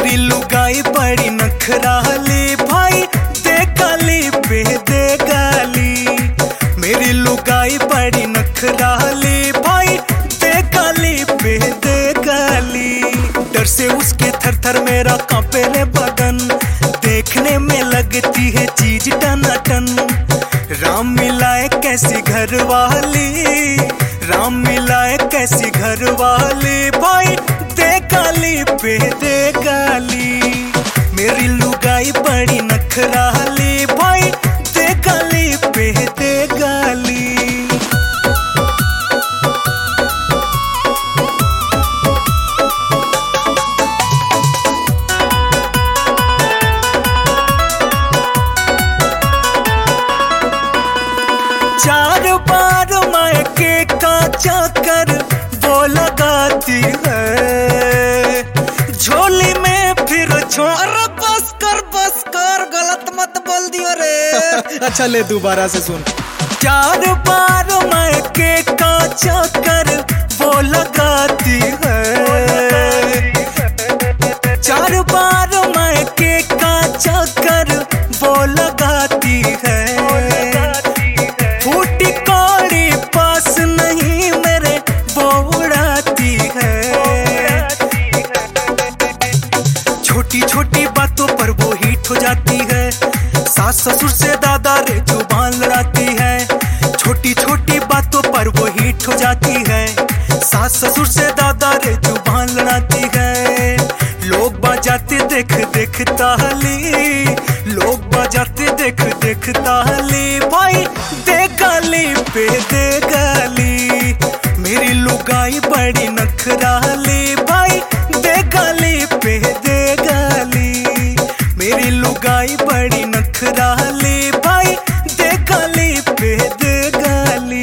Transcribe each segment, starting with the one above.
मेरी लुगाई बड़ी नखराली भाई दे गाली पे दे गाली। मेरी लुगाई बड़ी नखराली भाई दे गाली पे दे गाली। डर से उसके थर थर मेरा कांपे रे बदन, देखने में लगती है चीज टनाटन। राम मिलाए कैसी घर वाली, राम मिलाए कैसी घर वाली भाई दे गाली पे दे गाली। मेरी लुगाई बड़ी नखराली भाई दे गाली पे दे गाली। चार बार मायके का चक्कर वो लगाती है, झोली में फिर छोर। बस कर गलत मत बोल दियो रे। अच्छा ले दोबारा से सुन। चार बार मायके का चक्कर वो लगाती है, चार बार मायके का चक्कर वो लगाती है। फूटी कौड़ी पास नहीं मेरे वो उड़ाती है। छोटी छोटी बातों पर वो हिट हो जाती है, सास ससुर से दादा रे जुबान लड़ाती है। छोटी छोटी बातों पर वो हिट हो जाती है, सास ससुर से दादा रे जुबान लड़ाती है। लोग बजाते देख देख ताली, लोग बजाते देख देख ताली भाई दे गाली पे दे गाली। मेरी लुगाई बड़ी नखराली भाई दे गाली पे दे गाली। मेरी लुगाई बड़ी नखराली भाई दे गाली पे दे गाली।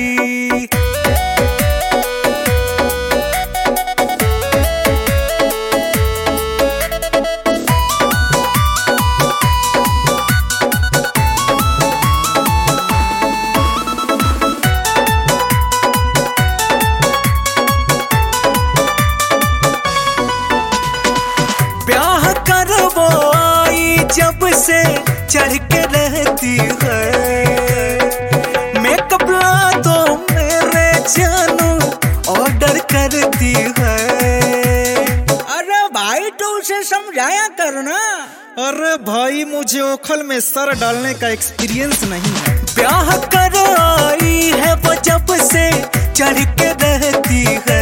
ब्याह कर वो आई जब से चढ़ के रहती है, मेकअप ला दो मेरे जानू ऑर्डर करती है। अरे भाई तो उसे समझाया करो ना। अरे भाई मुझे ओखल में सर डालने का एक्सपीरियंस नहीं है। ब्याह कर आई है वो जब से चढ़ के रहती है,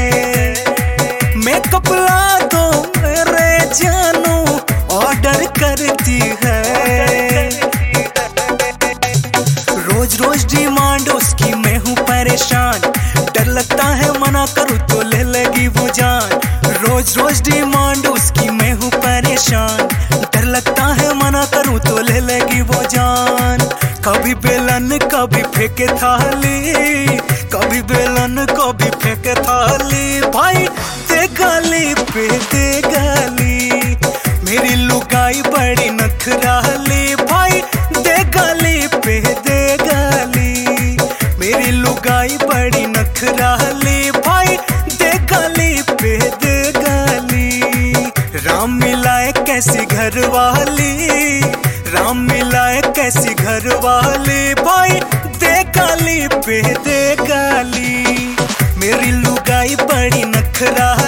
मेकअप ला दो मेरे जानू ऑर्डर करती है। रोज रोज डिमांड उसकी मैं हूँ परेशान, डर लगता है मना करूँ तो ले लेगी वो जान। रोज रोज डिमांड उसकी मैं हूँ परेशान, डर लगता है मना करूँ तो ले लेगी वो जान। कभी बेलन कभी फेंके थाली, कभी बेलन कभी फेंके थाली भाई दे गाली पे दे गाली। मेरी लुगाई बड़ी नखराली भाई दे गाली पे दे गाली। मेरी लुगाई बड़ी नखराली भाई दे गाली पे दे गाली। राम मिलाए कैसी घर वाली, राम मिलाए कैसी घर वाली भाई दे गाली पे दे गाली। मेरी लुगाई बड़ी नखरा